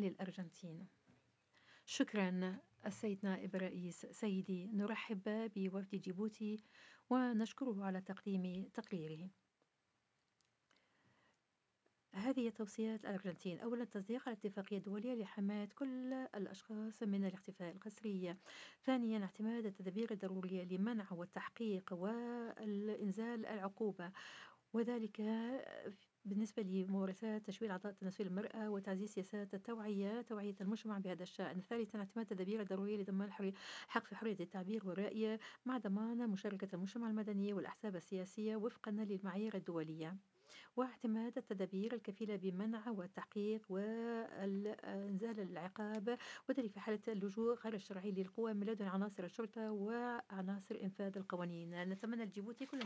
للأرجنتين. شكرا السيد نائب الرئيس. سيدي، نرحب بوفد جيبوتي ونشكره على تقديم تقريره. هذه توصيات الأرجنتين: أولا، تصديق الاتفاقية الدولية لحماية كل الأشخاص من الاختفاء القسري. ثانيا، اعتماد التدابير الضرورية لمنع والتحقيق والإنزال العقوبة، وذلك بالنسبة لممارسات تشويه الأعضاء التناسلية للمرأة وتعزيز سياسات توعية المجتمع بهذا الشأن. ثالثا، اعتماد التدابير الضرورية لضمان الحق في حرية التعبير والرأي مع ضمان مشاركة المجتمع المدني والأحزاب السياسية وفقا للمعايير الدولية، واعتماد التدابير الكفيلة بمنع والتحقيق وإنزال العقاب، وذلك في حالة اللجوء غير الشرعي للقوى من لدن عناصر الشرطة وعناصر إنفاذ القوانين. نتمنى لجيبوتي كل